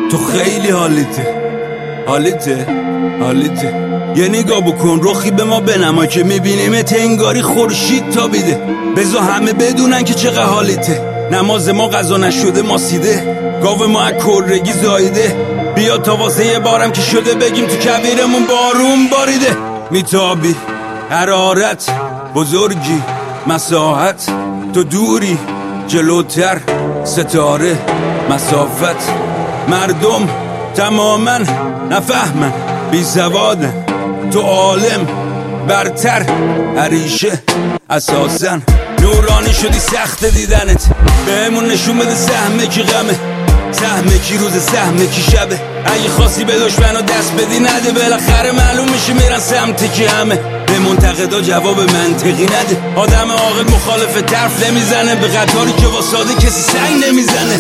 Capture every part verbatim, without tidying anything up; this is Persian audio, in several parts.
تو خیلی حالیته حالیته حالیته یه نگاه بکن رخی به ما بنما که میبینیمت انگاری خورشید تابیده. بذار همه بدونن که چقدر حالیته. نماز ما قضا نشده ما سیده، گاو ما از کرگی زایده. بیا تا واسه یه بارم که شده بگیم تو کویرمون بارون باریده. میتابی حرارت بزرگی مساحت، تو دوری جلوتر ستاره مسافت. مردم تماما نفهمن بی سوادن، تو عالم برتر عریشه اساسن. نورانی شدی سخت دیدنت، بهمون نشون بده سهمه کی غمه، سهمه کی روز سهمه کی شبه. اگه خواستی به دشمنو دست بدی نده، بالاخره معلوم میشه میرن سمت کی همه. به منتقدا جواب منطقی نده، آدم عاقل مخالف طرف نمیزنه، به قطاری که واساده کسی سنگ نمیزنه.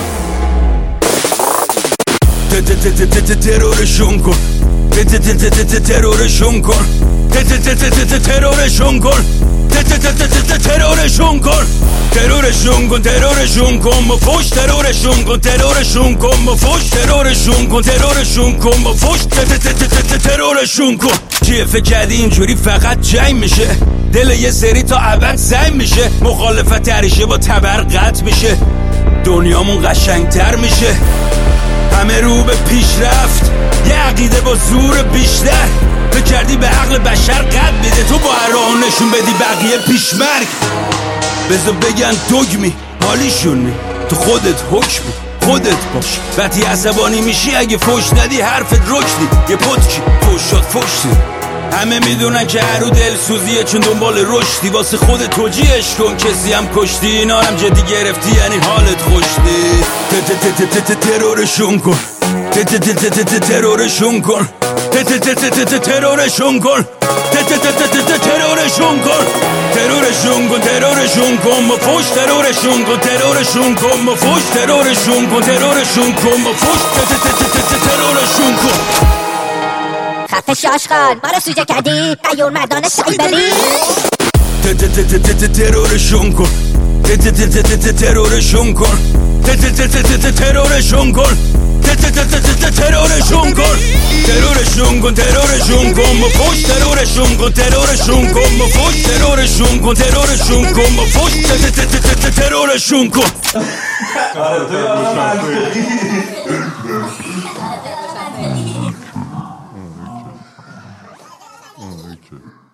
ترورشون کن ترورشون کن ترورشون کن ترورشون کن ترورشون کن ترورشون کن با فوش ترورشون کن ترورشون کن با فوش ترورشون کن ترورشون کن با فوش ترورشون کن. چیه فکر کردی اینجوری فقط جنگ میشه؟ دل یه سری تا ابد سنگ میشه، مخالفت عریشه با تبر قطع میشه، دنیامون قشنگتر میشه. همه رو به پیشرفت، یه عقیده با زور بیشتر. فکر کردی به عقل بشر قد میده، تو با هر راه نشون بدی بقیه پیشمرگ. بذار بگن دگمی حالیشونی، تو خودت حکمی خودت باش. وقتی عصبانی میشی اگه فوش ندی حرفت رکدی، یه پتکی فوش شد فوشتی. همه میدونن که هرو دل سوزیه چون دنبال رشدی، واسه خود توجیهش کن کسی هم کشتی. اینا هم جدی گرفتی یعنی حالت خوشتی. ترورشون کن ترورشون کن ترورشون کن ترورشون کن ترورشون کن ترورشون کن با فوش ترورشون کن ترورشون کن با فوش ترورشون کن ترورشون کن با فوش ترورشون کن. خفه شاشخان ما رو سوجه کردی قیور مردان سایبری. ترورشون کن ترورشون کن ترورشون کن ترورشون کن ترورشون کن ترورشون کن با فوش ترورشون کن ترورشون کن با فوش ترورشون کن ترورشون کن با فوش ترورشون کن.